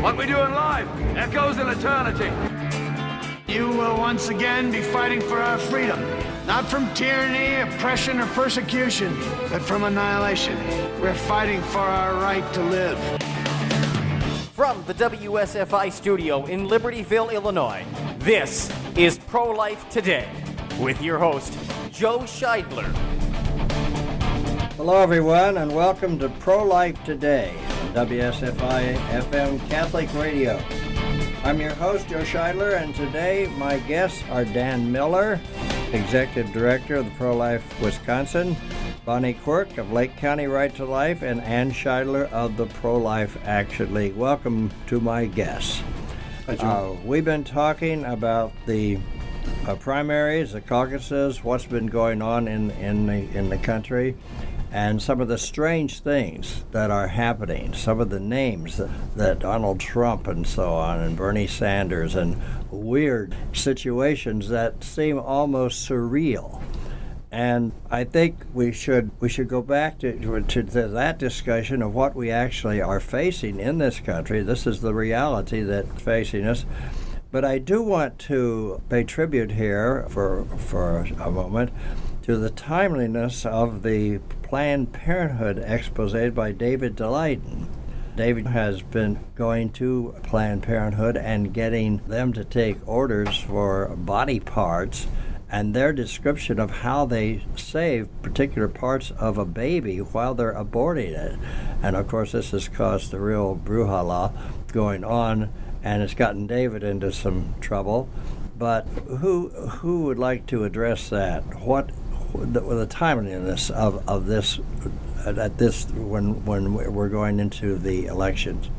What we do in life echoes in eternity. You will once again be fighting for our freedom, not from tyranny, oppression, or persecution, but from annihilation. We're fighting for our right to live. From the WSFI studio in Libertyville, Illinois, this is Pro-Life Today with your host, Joe Scheidler. Hello, everyone, and welcome to Pro-Life Today on WSFI FM Catholic Radio. I'm your host, Joe Scheidler, and today my guests are Dan Miller, Executive Director of the Pro-Life Wisconsin, Bonnie Quirk of Lake County Right to Life, and Ann Scheidler of the Pro-Life Action League. Welcome to my guests. Hi, Joe. We've been talking about the primaries, the caucuses, what's been going on in the country, and some of the strange things that are happening, some of the names that Donald Trump and so on, and Bernie Sanders, and weird situations that seem almost surreal. And I think we should go back to that discussion of what we actually are facing in this country. This is the reality that's facing us. But I do want to pay tribute here for a moment to the timeliness of the Planned Parenthood expose by David Daleiden. David has been going to Planned Parenthood and getting them to take orders for body parts and their description of how they save particular parts of a baby while they're aborting it. And of course this has caused a real brouhaha going on, and it's gotten David into some trouble. But who would like to address that? What the timeliness of this at this when we're going into the elections?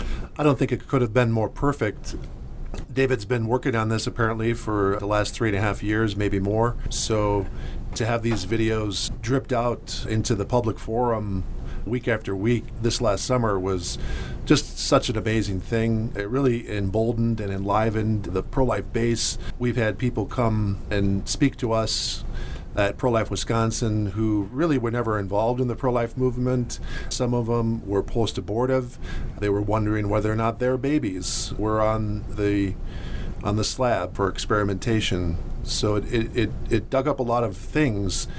I don't think it could have been more perfect. David's been working on this apparently for the last 3.5 years, maybe more. So to have these videos dripped out into the public forum week after week this last summer was just such an amazing thing. It really emboldened and enlivened the pro-life base. We've had people come and speak to us at Pro-Life Wisconsin who really were never involved in the pro-life movement. Some of them were post-abortive. They were wondering whether or not their babies were on the slab for experimentation. So it dug up a lot of things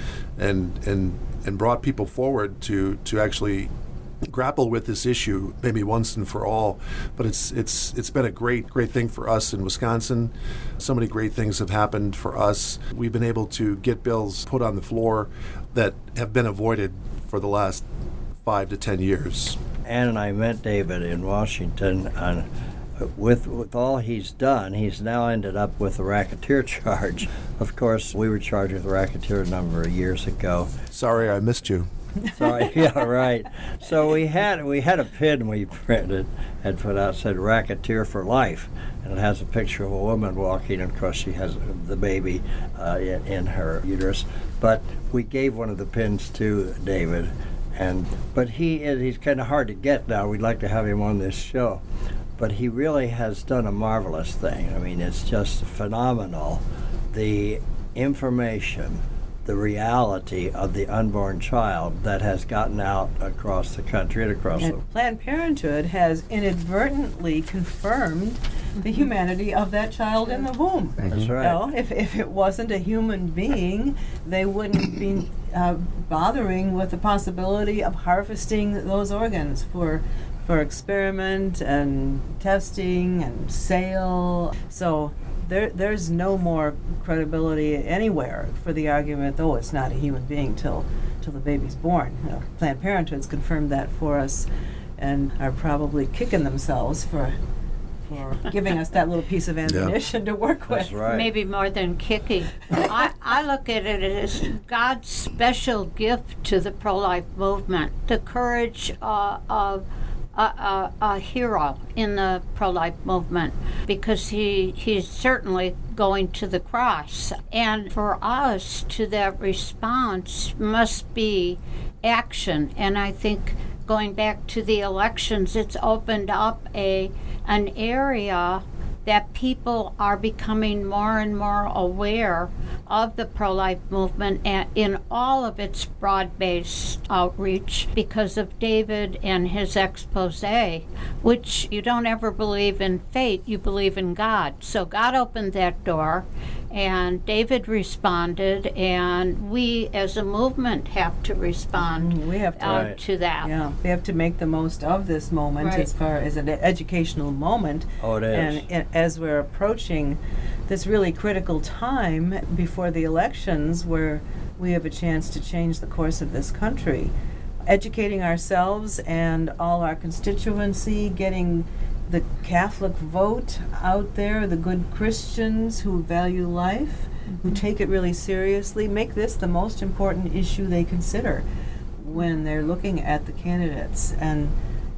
and brought people forward to actually grapple with this issue maybe once and for all. But it's been a great thing for us in Wisconsin. So many great things have happened for us. We've been able to get bills put on the floor that have been avoided for the last 5 to 10 years. Ann and I met David in Washington, and with all he's done, he's now ended up with a racketeer charge. Of course, we were charged with a racketeer a number of years ago. Sorry, I missed you. Sorry, yeah, right. So we had a pin we printed and put out, said "Racketeer for Life," and it has a picture of a woman walking, and of course she has the baby in her uterus. But we gave one of the pins to David, but he's kind of hard to get now. We'd like to have him on this show, but he really has done a marvelous thing. I mean, it's just phenomenal. The information, the reality of the unborn child that has gotten out across the country and across the world. Planned Parenthood has inadvertently confirmed the humanity of that child in the womb. That's right. You know, if it wasn't a human being, they wouldn't be bothering with the possibility of harvesting those organs for experiment and testing and sale. So there's no more credibility anywhere for the argument, oh, it's not a human being till the baby's born. You know, Planned Parenthood's confirmed that for us and are probably kicking themselves for giving us that little piece of ammunition to work with. That's right. Maybe more than kicking. I look at it as God's special gift to the pro-life movement, the courage of a hero in the pro-life movement, because he's certainly going to the cross. And for us, to that response must be action. And I think going back to the elections, it's opened up an area that people are becoming more and more aware of the pro-life movement and in all of its broad-based outreach because of David and his expose, which you don't ever believe in fate, you believe in God. So God opened that door, and David responded, and we as a movement have to respond We have to, to that. yeah, we have to make the most of this moment Right. as far as an educational moment. Oh, it is. And as we're approaching this really critical time before the elections where we have a chance to change the course of this country, educating ourselves and all our constituency, getting the Catholic vote out there, the good Christians who value life, who take it really seriously, make this the most important issue they consider when they're looking at the candidates. And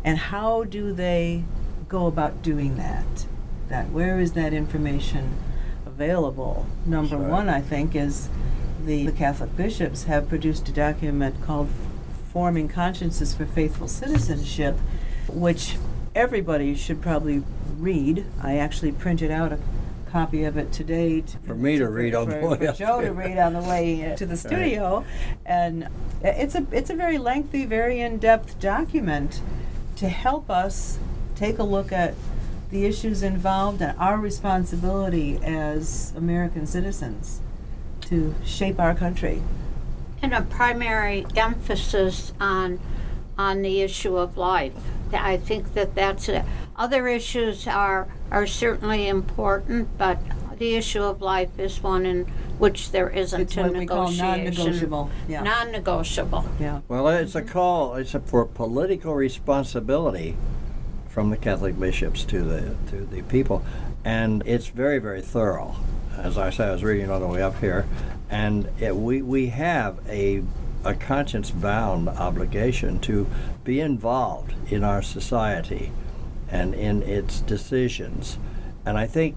how do they go about doing that? Where is that information available? Number That's right. one, I think, is the Catholic bishops have produced a document called Forming Consciences for Faithful Citizenship, which everybody should probably read. I actually printed out a copy of it today For me to read on the way for up Joe to here. read on the way to the studio. And it's a very lengthy, very in-depth document to help us take a look at the issues involved and our responsibility as American citizens to shape our country. And a primary emphasis on the issue of life. I think that's it. Other issues are certainly important, but the issue of life is one in which there isn't It's a what we call negotiation. non-negotiable. Yeah. Non-negotiable. Yeah. Well, it's a call. It's for political responsibility from the Catholic bishops to the people, and it's very, very thorough. As I said, I was reading on the way up here, and we have a conscience-bound obligation to be involved in our society and in its decisions. And I think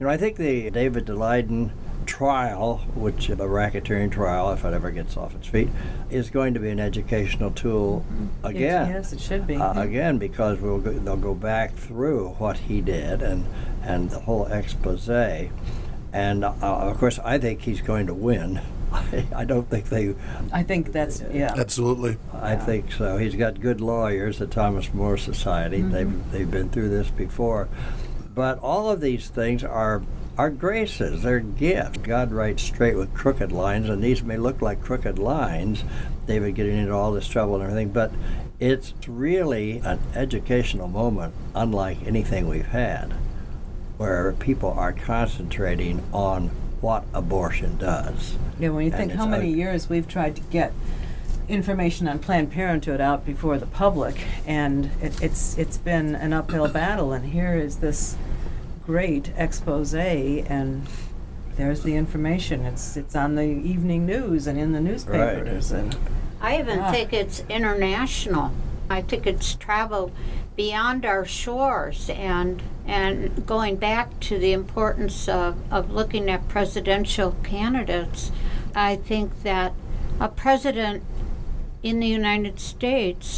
the David Daleiden trial, which a racketeering trial, if it ever gets off its feet, is going to be an educational tool again. Yes, it should be. Again, because they'll go back through what he did and the whole expose. And of course, I think he's going to win. I don't think they. I think that's, yeah. Absolutely. I think so. He's got good lawyers, the Thomas More Society. They've been through this before. But all of these things are graces. They're gifts. God writes straight with crooked lines, and these may look like crooked lines. David getting into all this trouble and everything, but it's really an educational moment unlike anything we've had, where people are concentrating on what abortion does. Yeah, when you think And how it's many years we've tried to get information on Planned Parenthood out before the public, and it's been an uphill battle, and here is this great expose, and there's the information. It's on the evening news and in the newspapers. And I even Ah. think it's international. I think it's traveled beyond our shores and going back to the importance of looking at presidential candidates. I think that a president in the United States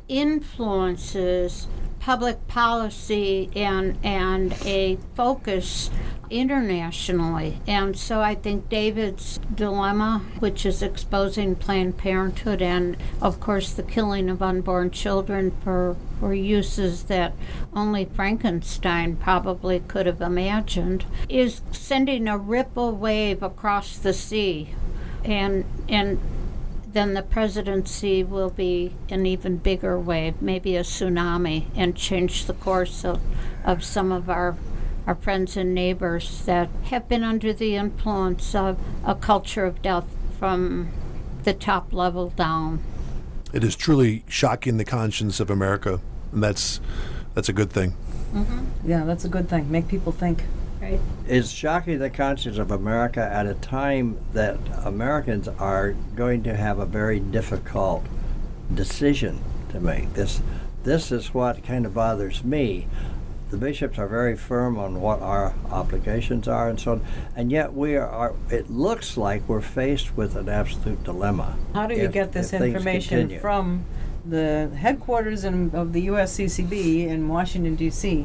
influences public policy and a focus internationally. And so I think David's dilemma, which is exposing Planned Parenthood and, of course, the killing of unborn children for uses that only Frankenstein probably could have imagined, is sending a ripple wave across the sea. And then the presidency will be an even bigger wave, maybe a tsunami, and change the course of some of our friends and neighbors that have been under the influence of a culture of death from the top level down. It is truly shocking the conscience of America, and that's a good thing. yeah, that's a good thing. Make people think. Right. It's shocking the conscience of America at a time that Americans are going to have a very difficult decision to make. This is what kind of bothers me. The bishops are very firm on what our obligations are and so on, and yet it looks like we're faced with an absolute dilemma. How do you if- get this if things information continue. from the headquarters of the USCCB in Washington, D.C.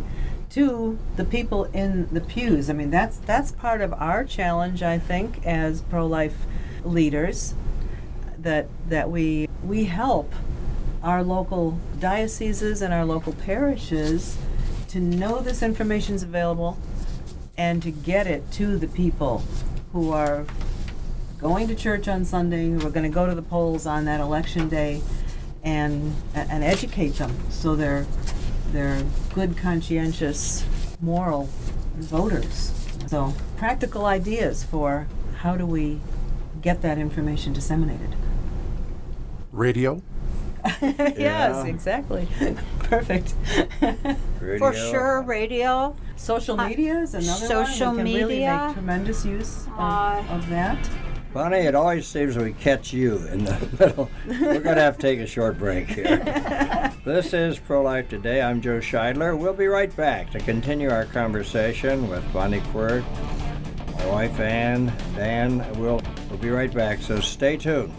to the people in the pews. I mean, that's part of our challenge, I think, as pro-life leaders, that we help our local dioceses and our local parishes to know this information is available and to get it to the people who are going to church on Sunday, who are going to go to the polls on that election day, and educate them so they're good, conscientious, moral voters. So practical ideas for how do we get that information disseminated. Radio? Yes, exactly. Perfect. Radio. For sure, radio. Social media is another Social one. We can really media. make tremendous use of that. Bonnie, it always seems we catch you in the middle. We're going to have to take a short break here. This is Pro-Life Today. I'm Joe Scheidler. We'll be right back to continue our conversation with Bonnie Quirk, my wife Ann, Dan. We'll be right back, so stay tuned.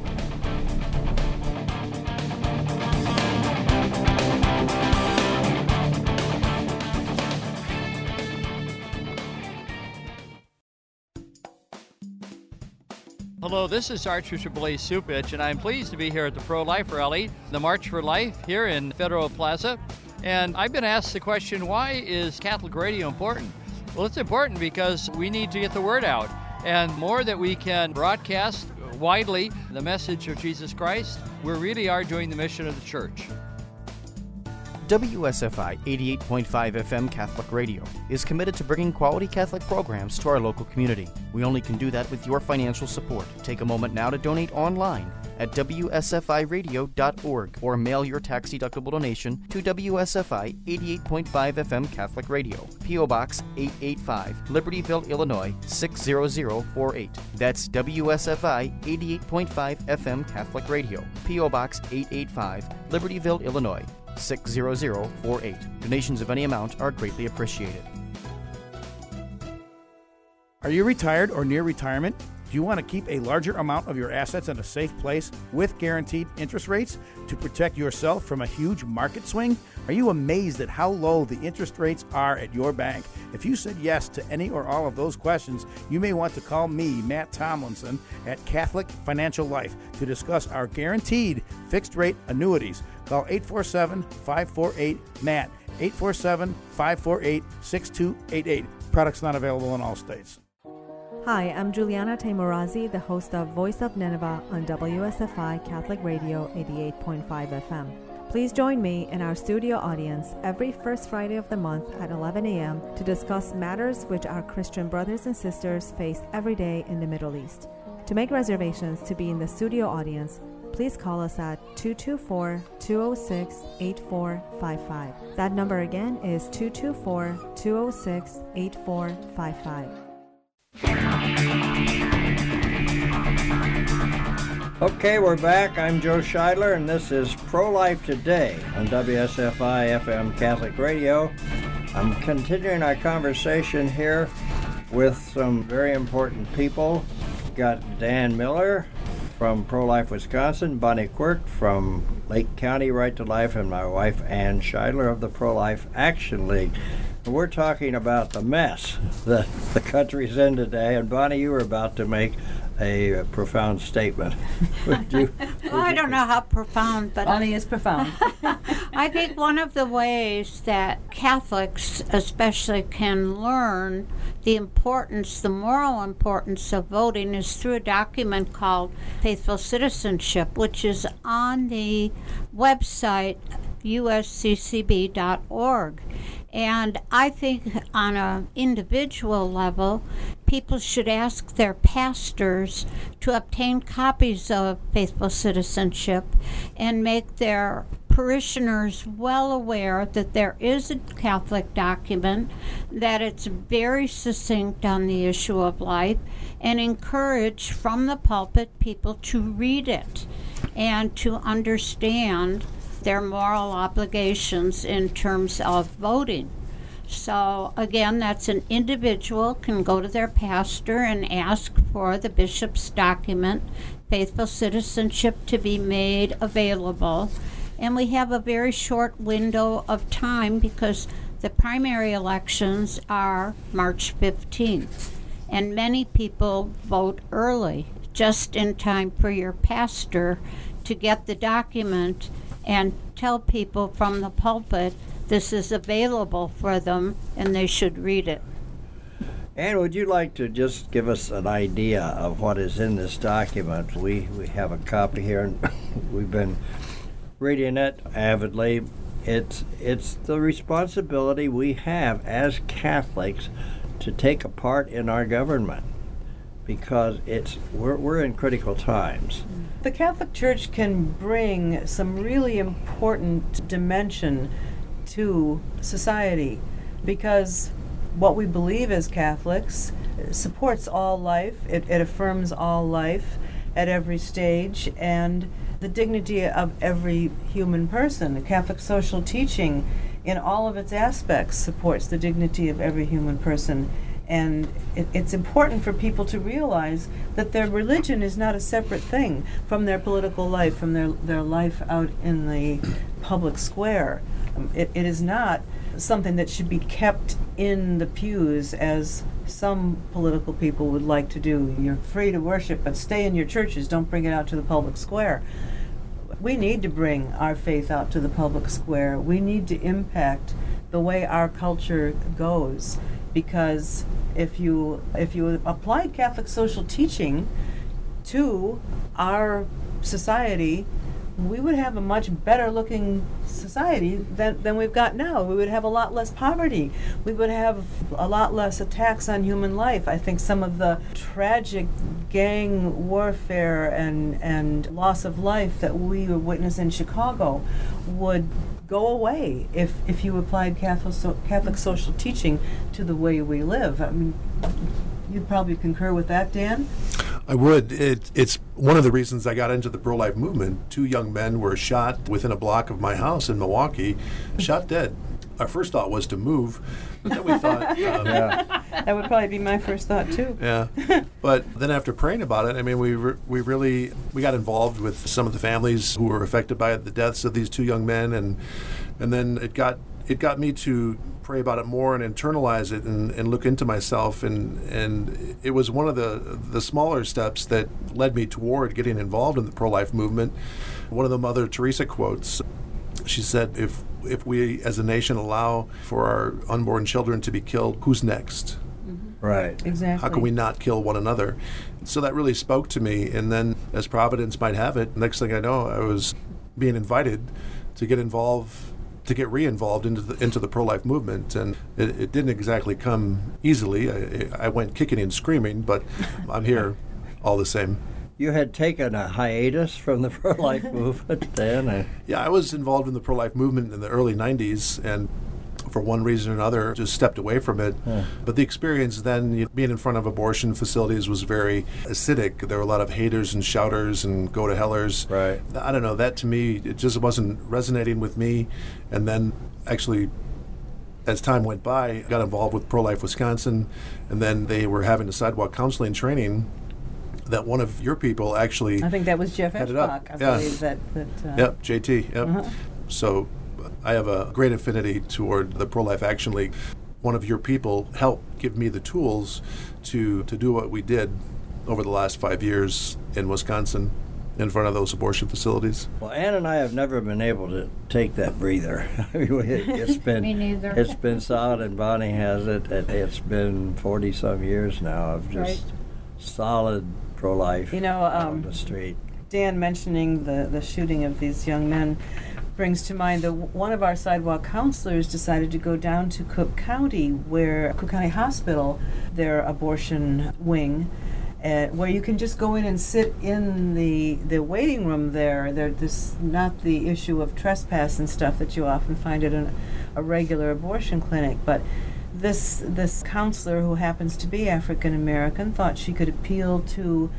Hello, this is Archbishop Blaise Cupich, and I'm pleased to be here at the Pro-Life Rally, the March for Life here in Federal Plaza. And I've been asked the question, why is Catholic radio important? Well, it's important because we need to get the word out. And more that we can broadcast widely the message of Jesus Christ, we really are doing the mission of the church. WSFI 88.5 FM Catholic Radio is committed to bringing quality Catholic programs to our local community. We only can do that with your financial support. Take a moment now to donate online at WSFIRadio.org or mail your tax-deductible donation to WSFI 88.5 FM Catholic Radio, P.O. Box 885, Libertyville, Illinois 60048. That's WSFI 88.5 FM Catholic Radio, P.O. Box 885, Libertyville, Illinois 60048. Donations of any amount are greatly appreciated. Are you retired or near retirement? Do you want to keep a larger amount of your assets in a safe place with guaranteed interest rates to protect yourself from a huge market swing? Are you amazed at how low the interest rates are at your bank? If you said yes to any or all of those questions, you may want to call me, Matt Tomlinson, at Catholic Financial Life to discuss our guaranteed fixed-rate annuities. Call 847-548-MATT, 847-548-6288. Products not available in all states. Hi, I'm Juliana Taimorazi, the host of Voice of Nineveh on WSFI Catholic Radio 88.5 FM. Please join me in our studio audience every first Friday of the month at 11 a.m. to discuss matters which our Christian brothers and sisters face every day in the Middle East. To make reservations to be in the studio audience, please call us at 224-206-8455. That number again is 224-206-8455. Okay, we're back. I'm Joe Scheidler, and this is Pro-Life Today on WSFI FM Catholic Radio. I'm continuing our conversation here with some very important people. We've got Dan Miller from Pro-Life Wisconsin, Bonnie Quirk from Lake County Right to Life, and my wife Ann Scheidler of the Pro-Life Action League. We're talking about the mess that the country's in today, and Bonnie, you were about to make a profound statement. I don't know how profound, but Bonnie is profound. I think one of the ways that Catholics especially can learn the importance, the moral importance of voting is through a document called Faithful Citizenship, which is on the website usccb.org. And I think on an individual level, people should ask their pastors to obtain copies of Faithful Citizenship and make their parishioners well aware that there is a Catholic document, that it's very succinct on the issue of life, and encourage from the pulpit people to read it and to understand their moral obligations in terms of voting. So again, that's an individual can go to their pastor and ask for the bishop's document, Faithful Citizenship, to be made available. And we have a very short window of time because The primary elections are March 15th, and many people vote early, just in time for your pastor to get the document and tell people from the pulpit this is available for them and they should read it. Ann, would you like to just give us an idea of what is in this document? We have a copy here, and we've been reading it avidly. It's the responsibility we have as Catholics to take a part in our government, because we're in critical times. The Catholic Church can bring some really important dimension to society, because what we believe as Catholics supports all life. It affirms all life at every stage, and the dignity of every human person. The Catholic social teaching in all of its aspects supports the dignity of every human person. And it's important for people to realize that their religion is not a separate thing from their political life, from their life out in the public square. It is not something that should be kept in the pews, as some political people would like to do. You're free to worship, but stay in your churches. Don't bring it out to the public square. We need to bring our faith out to the public square. We need to impact the way our culture goes, because if you apply Catholic social teaching to our society, we would have a much better looking society than we've got now. We would have a lot less poverty. We would have a lot less attacks on human life. I think some of the tragic gang warfare and loss of life that we witnessed in Chicago would go away if you applied Catholic social teaching to the way we live. I mean, you'd probably concur with that, Dan? I would. It's one of the reasons I got into the pro-life movement. 2 young men were shot within a block of my house in Milwaukee, shot dead. Our first thought was to move, but then we thought... That would probably be my first thought, too. Yeah. But then after praying about it, I mean, we got involved with some of the families who were affected by the deaths of these 2 young men, and then it got me to pray about it more and internalize it and look into myself, and it was one of the smaller steps that led me toward getting involved in the pro-life movement. One of the Mother Teresa quotes, she said, if we as a nation allow for our unborn children to be killed, who's next? Mm-hmm. Right. Exactly. How can we not kill one another? So that really spoke to me, and then as Providence might have it, next thing I know, I was being invited to get re-involved into the pro-life movement, and it didn't exactly come easily. I went kicking and screaming, but I'm here all the same. You had taken a hiatus from the pro-life movement then? Yeah, I was involved in the pro-life movement in the early 90s, and for one reason or another, just stepped away from it. Yeah. But the experience then, being in front of abortion facilities was very acidic. There were a lot of haters and shouters and go-to-hellers. Right. I don't know, that to me, it just wasn't resonating with me. And then actually, as time went by, I got involved with Pro-Life Wisconsin, and then they were having a sidewalk counseling training that one of your people actually... I think that was Jeff Eschbach, I believe that Yep, JT, yep. Uh-huh. So I have a great affinity toward the Pro-Life Action League. One of your people helped give me the tools to do what we did over the last 5 years in Wisconsin in front of those abortion facilities. Well, Ann and I have never been able to take that breather. I mean, it's been Me neither. It's been solid, and Bonnie has it. It's been 40-some years now of just solid pro-life on the street. Dan mentioning the shooting of these young men brings to mind that one of our sidewalk counselors decided to go down to Cook County, where Cook County Hospital, their abortion wing, where you can just go in and sit in the waiting room there. There's not the issue of trespass and stuff that you often find at a regular abortion clinic, but this counselor, who happens to be African American, thought she could appeal to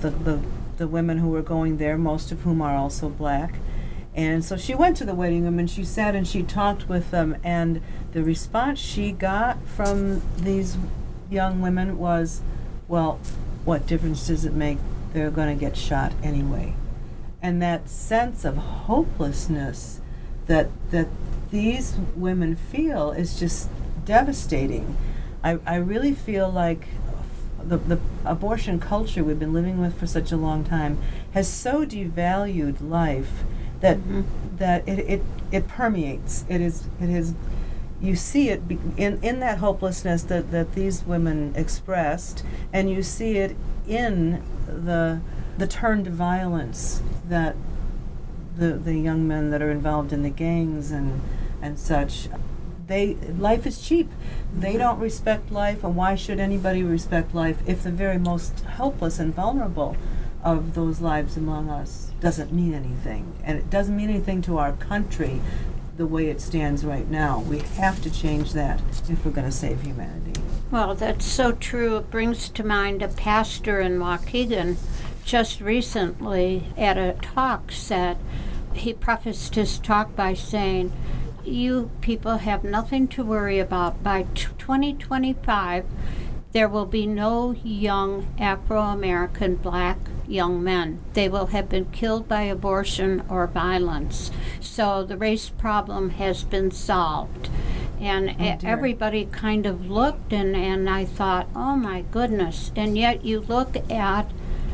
the women who were going there, most of whom are also black. And so she went to the waiting room and she sat and she talked with them, and the response she got from these young women was, well, what difference does it make? They're going to get shot anyway. And that sense of hopelessness that these women feel is just devastating. I really feel like the abortion culture we've been living with for such a long time has so devalued life that it permeates. It is you see it in that hopelessness that these women expressed, and you see it in the turn to violence that the young men that are involved in the gangs and such. Life is cheap. They don't respect life, and why should anybody respect life if the very most helpless and vulnerable of those lives among us doesn't mean anything? And it doesn't mean anything to our country the way it stands right now. We have to change that if we're going to save humanity. Well, that's so true. It brings to mind a pastor in Waukegan just recently at a talk said, he prefaced his talk by saying, you people have nothing to worry about. By 2025, there will be no young Afro-American black young men. They will have been killed by abortion or violence. So the race problem has been solved. And everybody kind of looked, and I thought, oh my goodness. And yet you look at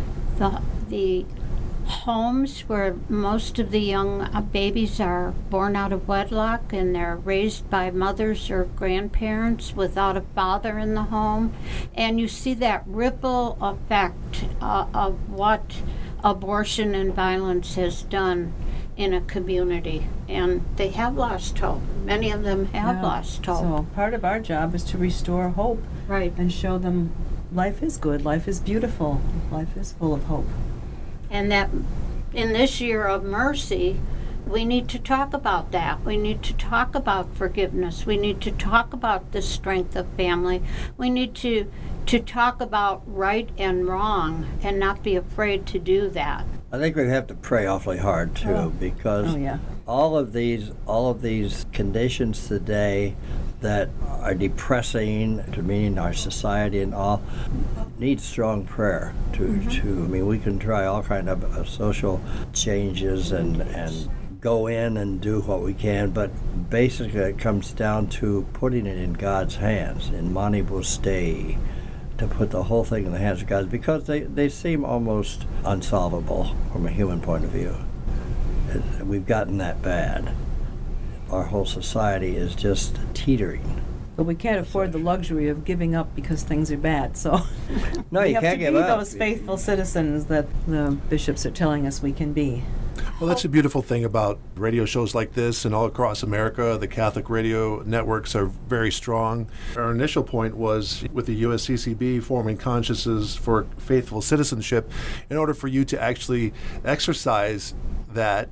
the homes where most of the young babies are born out of wedlock, and they're raised by mothers or grandparents without a father in the home, and you see that ripple effect of what abortion and violence has done in a community, and they have lost hope. Many of them have lost hope. So part of our job is to restore hope, right, and show them life is good, life is beautiful, life is full of hope. And that in this year of mercy, we need to talk about that. We need to talk about forgiveness. We need to talk about the strength of family. We need to talk about right and wrong and not be afraid to do that. I think we have to pray awfully hard too, because all of these conditions today that are depressing to me and our society and all need strong prayer to I mean, we can try all kind of social changes and go in and do what we can, but basically it comes down to putting it in God's hands, in manibus Dei, to put the whole thing in the hands of God, because they seem almost unsolvable from a human point of view. We've gotten that bad. Our whole society is just teetering. But we can't afford the luxury of giving up because things are bad, so no, you can't give up. We have to be those faithful citizens that the bishops are telling us we can be. Well, that's a beautiful thing about radio shows like this and all across America. The Catholic radio networks are very strong. Our initial point was with the USCCB forming consciences for faithful citizenship. In order for you to actually exercise that,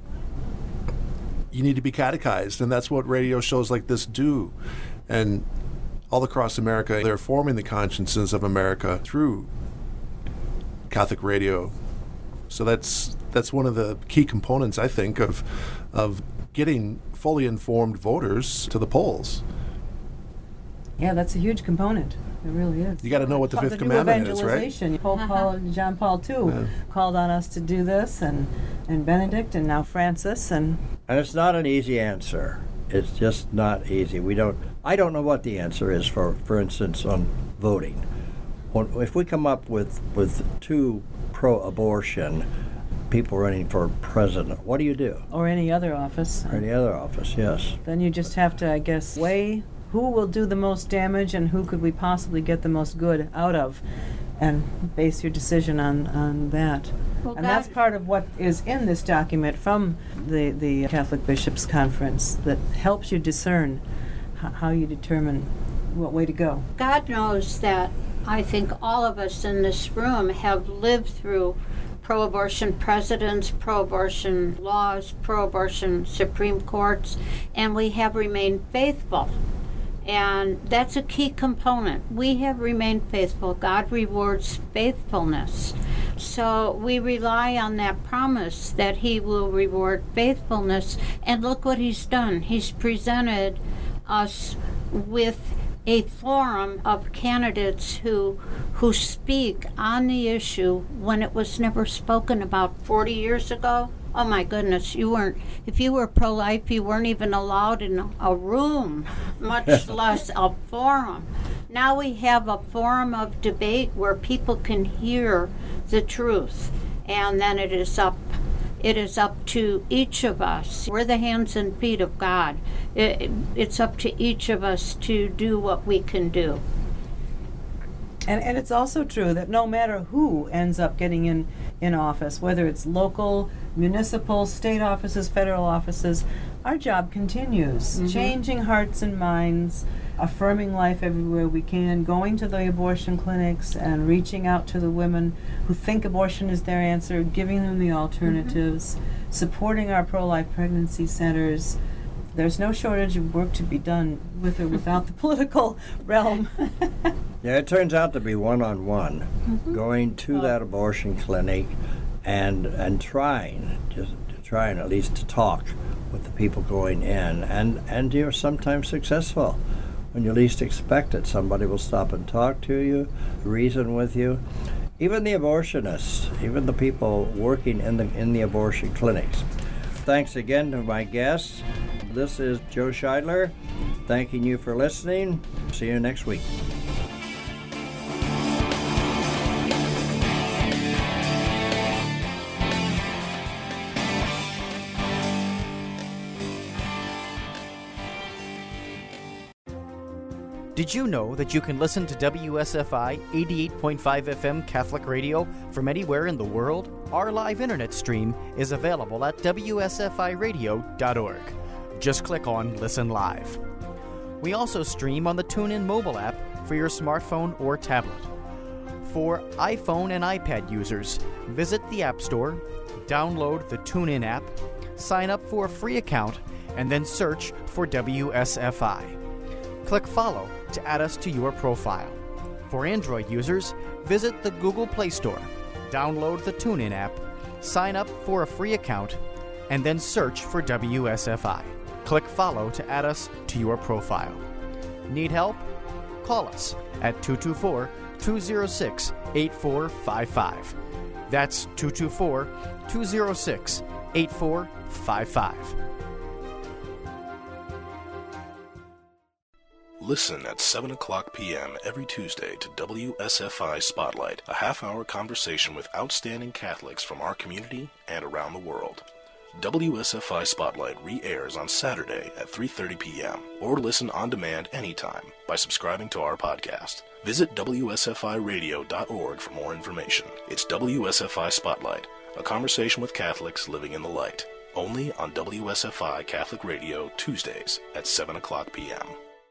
you need to be catechized, and that's what radio shows like this do. And all across America, they're forming the consciences of America through Catholic radio. So that's one of the key components, I think, of getting fully informed voters to the polls. Yeah, that's a huge component. It really is. You got to know what the fifth commandment is, right? Pope John Paul II called on us to do this, and Benedict, and now Francis, and it's not an easy answer. It's just not easy. I don't know what the answer is for instance, on voting. If we come up with two pro-abortion people running for president, what do you do? Or any other office. Or any other office, yes. Then you just have to, I guess, weigh who will do the most damage and who could we possibly get the most good out of, and base your decision on that. Well, and that's part of what is in this document from the Catholic Bishops' Conference that helps you discern how you determine what way to go. God knows that I think all of us in this room have lived through pro-abortion presidents, pro-abortion laws, pro-abortion Supreme Courts, and we have remained faithful. And that's a key component. We have remained faithful. God rewards faithfulness. So we rely on that promise that He will reward faithfulness. And look what He's done. He's presented us with a forum of candidates who speak on the issue when it was never spoken about 40 years ago. Oh my goodness, if you were pro-life, you weren't even allowed in a room, much less a forum. Now we have a forum of debate where people can hear the truth, and then it is up to each of us. We're the hands and feet of God. It's up to each of us to do what we can do. And it's also true that no matter who ends up getting in office, whether it's local, municipal, state offices, federal offices, our job continues. Mm-hmm. Changing hearts and minds, affirming life everywhere we can, going to the abortion clinics and reaching out to the women who think abortion is their answer, giving them the alternatives, supporting our pro-life pregnancy centers. There's no shortage of work to be done with or without the political realm. Yeah, it turns out to be one-on-one, going to that abortion clinic and trying at least to talk with the people going in, and you're sometimes successful. When you least expect it, somebody will stop and talk to you, reason with you. Even the abortionists, even the people working in the abortion clinics. Thanks again to my guests. This is Joe Scheidler, thanking you for listening. See you next week. Did you know that you can listen to WSFI 88.5 FM Catholic Radio from anywhere in the world? Our live internet stream is available at WSFIRadio.org. Just click on Listen Live. We also stream on the TuneIn mobile app for your smartphone or tablet. For iPhone and iPad users, visit the App Store, download the TuneIn app, sign up for a free account, and then search for WSFI. Click Follow to add us to your profile. For Android users, visit the Google Play Store, download the TuneIn app, sign up for a free account, and then search for WSFI. Click Follow to add us to your profile. Need help? Call us at 224-206-8455. That's 224-206-8455. Listen at 7 o'clock p.m. every Tuesday to WSFI Spotlight, a half-hour conversation with outstanding Catholics from our community and around the world. WSFI Spotlight re-airs on Saturday at 3:30 p.m. or listen on demand anytime by subscribing to our podcast. Visit WSFIRadio.org for more information. It's WSFI Spotlight, a conversation with Catholics living in the light. Only on WSFI Catholic Radio, Tuesdays at 7 o'clock p.m.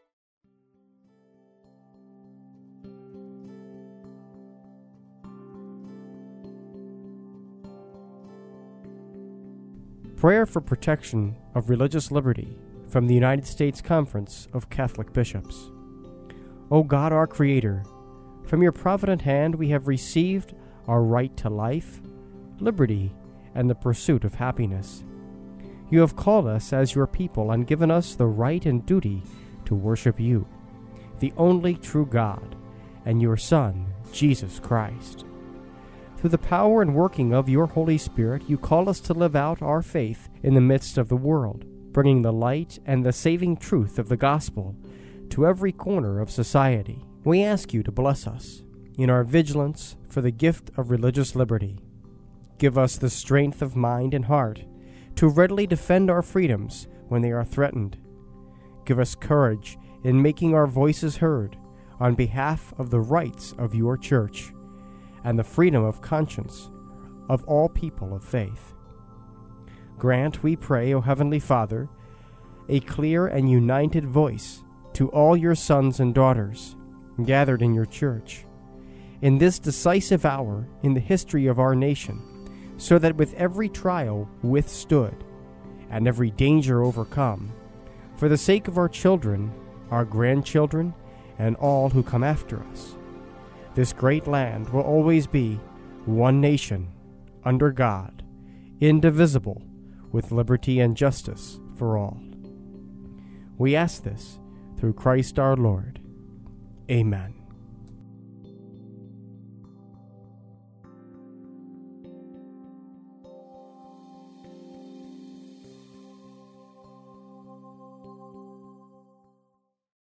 Prayer for Protection of Religious Liberty from the United States Conference of Catholic Bishops. O God, our Creator, from your provident hand we have received our right to life, liberty, and the pursuit of happiness. You have called us as your people and given us the right and duty to worship you, the only true God, and your Son, Jesus Christ. Through the power and working of your Holy Spirit, you call us to live out our faith in the midst of the world, bringing the light and the saving truth of the gospel to every corner of society. We ask you to bless us in our vigilance for the gift of religious liberty. Give us the strength of mind and heart to readily defend our freedoms when they are threatened. Give us courage in making our voices heard on behalf of the rights of your Church and the freedom of conscience of all people of faith. Grant, we pray, O Heavenly Father, a clear and united voice to all your sons and daughters gathered in your Church in this decisive hour in the history of our nation, so that with every trial withstood and every danger overcome, for the sake of our children, our grandchildren, and all who come after us, this great land will always be one nation, under God, indivisible, with liberty and justice for all. We ask this through Christ our Lord. Amen.